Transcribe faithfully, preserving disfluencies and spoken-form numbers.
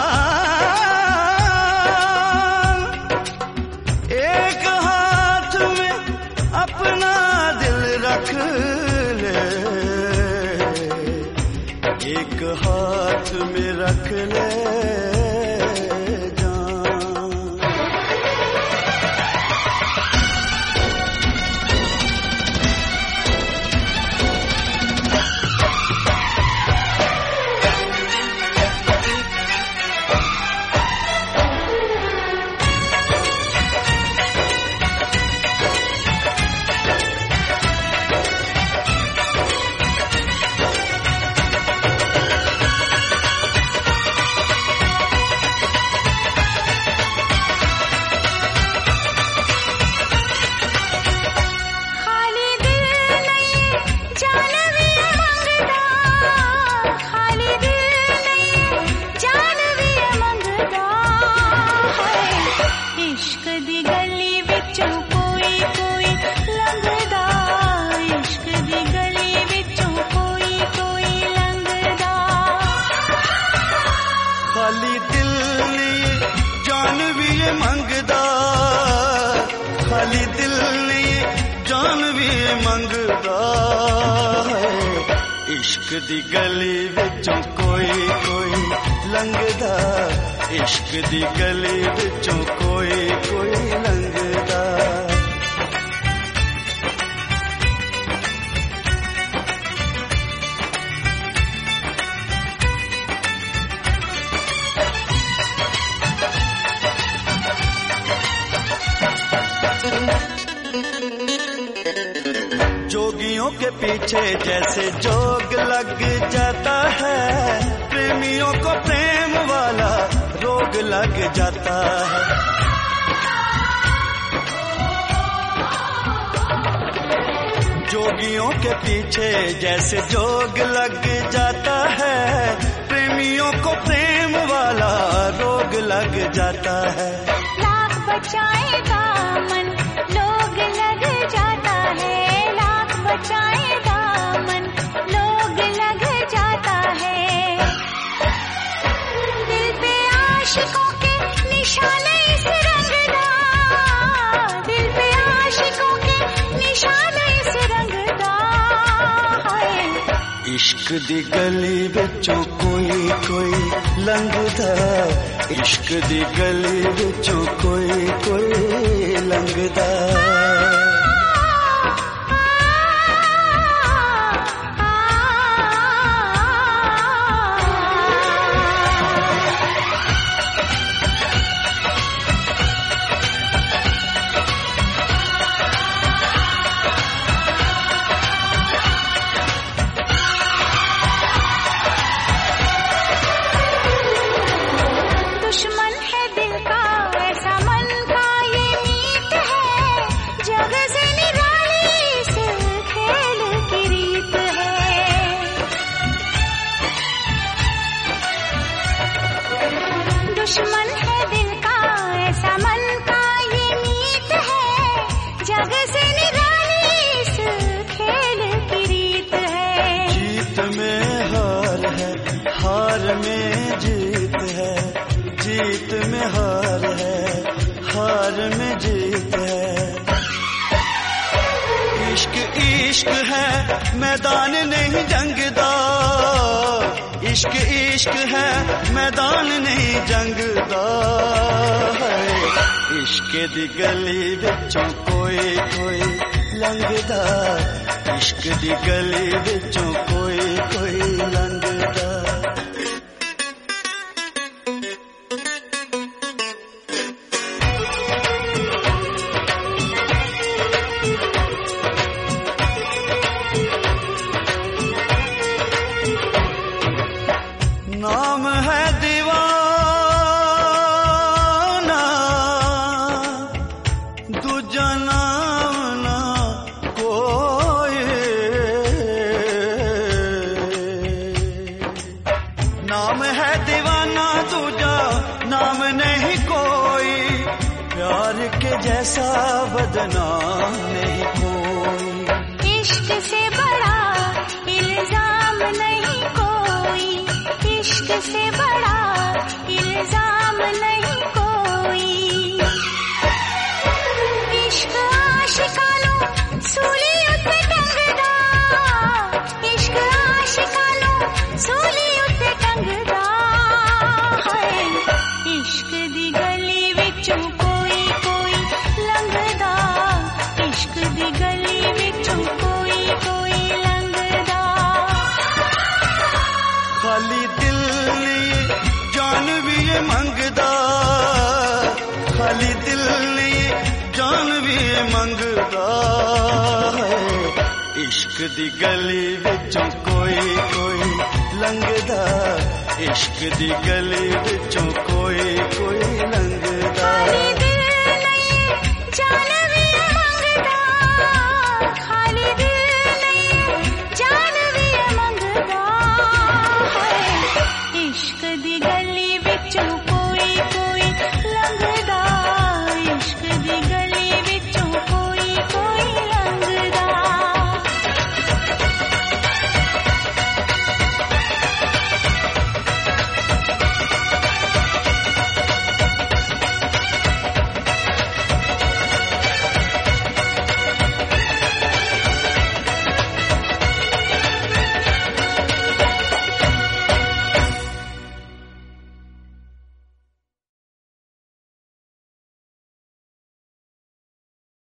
एक हाथ में अपना दिल रख ले, एक हाथ में रख ले दी गली विचों कोई कोई लंघदा, इश्क दी गली विचों कोई कोई लंघदा। जोगियों के पीछे जैसे जोग लग जाता है, प्रेमियों को प्रेम वाला रोग लग जाता है। जोगियों के पीछे जैसे जोग लग जाता है, प्रेमियों को प्रेम वाला रोग लग जाता है। लाख बचाए दामन लोग लग जाता है, लाख बचाए दामन लोग लग जाता है। दिल पे आशिकों के निशान इस रंगदा, दिल पे आशिकों के निशान इस रंगदा है। इश्क दी गली विचों कोई कोई लंघदा, इश्क दी गली विचों कोई कोई लंघदा। दुश्मन है दिल का ऐसा मन का ये मीत है, जग से निराली इस खेल की रीत है। जीत में हार है, हार में जीत है, जीत में हार है, हार में जीत है। इश्क इश्क है मैदान नहीं जंगदा, इश्क इश्क है मैदान नहीं जंगदा है। इश्क दी गली विचों कोई कोई लंघदा, इश्क दी गली विचों कोई कोई लंघदा। नाम है दीवाना, दूजा नाम ना कोई। नाम है दीवाना, दूजा नाम नहीं कोई। प्यार के जैसा बदनाम नहीं कोई। इश्क से बड़ा इल्जाम नहीं कोई, इश्क से बड़ा इल्जाम मंगदा, खाली दिल नहीं जान भी मंगदा है। इश्क दी गली विचों कोई कोई लंघदा, इश्क दी गली विचों कोई कोई लंघदा। खाली दिल नहीं जान भी मंगदा, खाली दिल नहीं जान भी मंगदा है। इश्क दी गली विचों